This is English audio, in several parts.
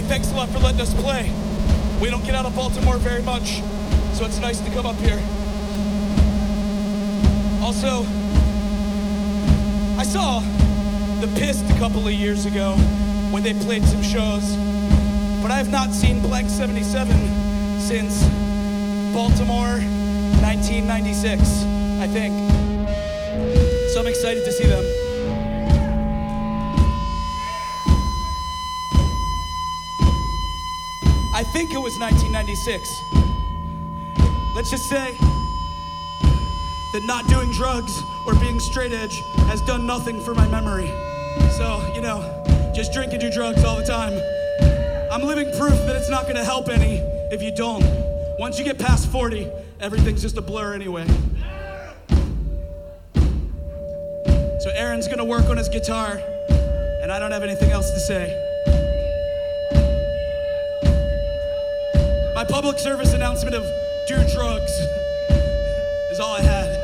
thanks a lot for letting us play. We don't get out of Baltimore very much, so it's nice to come up here. Also, I saw The Pist a couple of years ago when they played some shows, but I have not seen Blank 77 since Baltimore 1996, I think. So I'm excited to see them. I think it was 1996. Let's just say that not doing drugs or being straight edge has done nothing for my memory. So, just drink and do drugs all the time. I'm living proof that it's not gonna help any if you don't. Once you get past 40, everything's just a blur anyway. So Aaron's gonna work on his guitar, and I don't have anything else to say. My public service announcement of do drugs is all I had.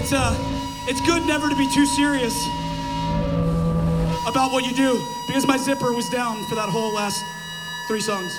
It's good never to be too serious about what you do, because my zipper was down for that whole last 3 songs.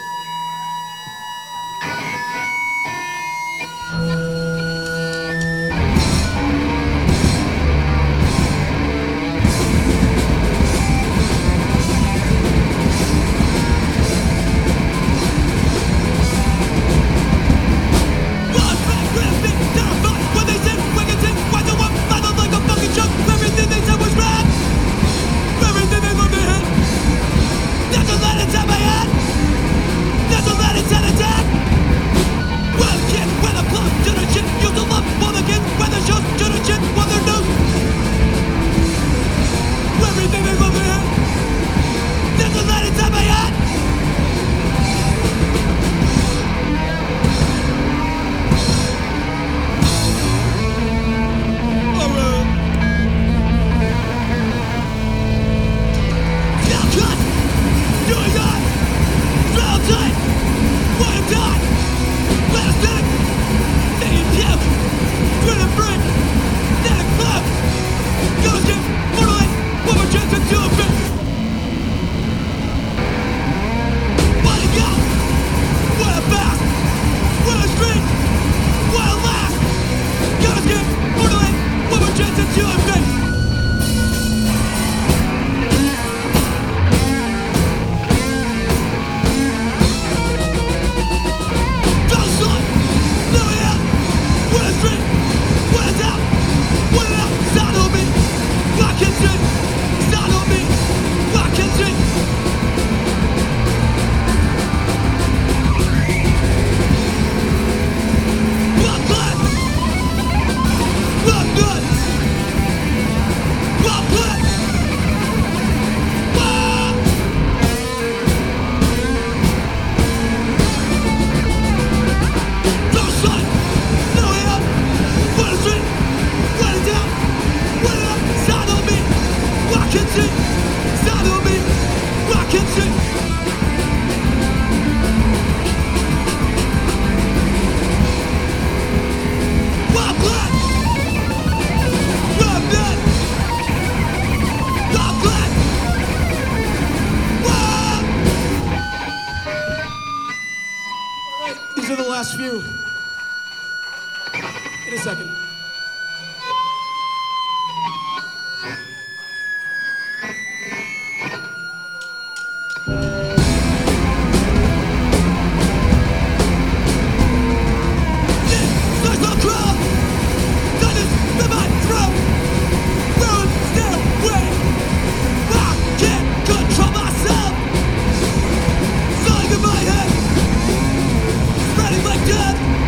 These are the last few. In a second. Spreading like death.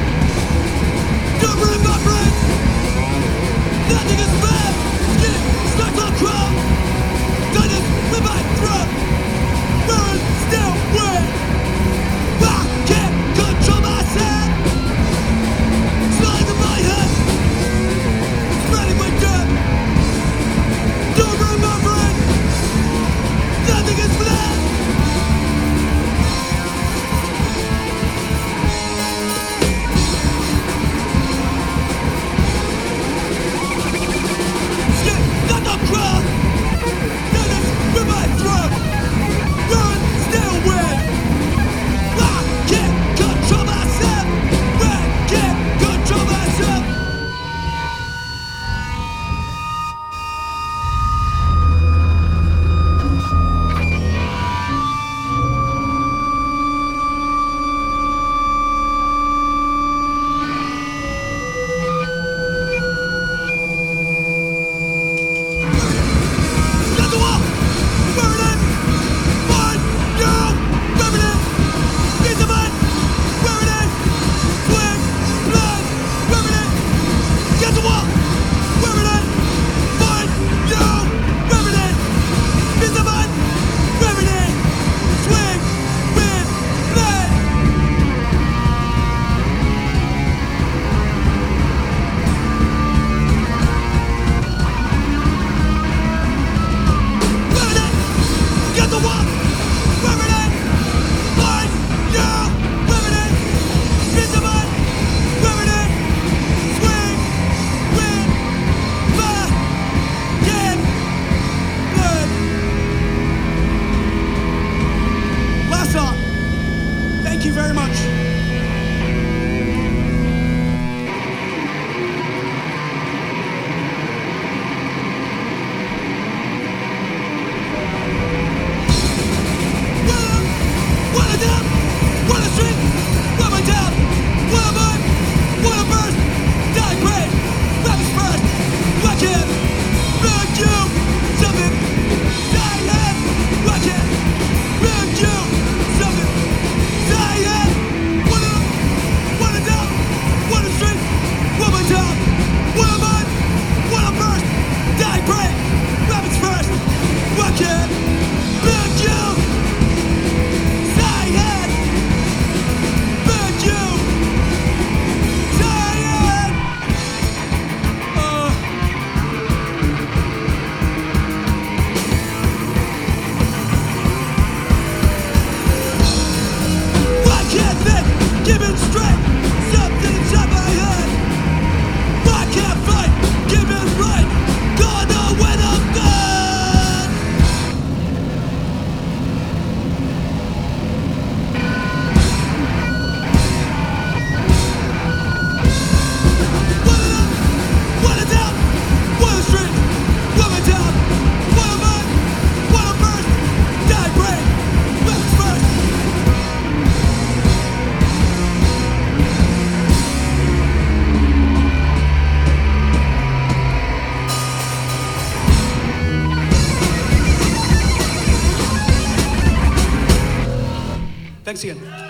Thanks again.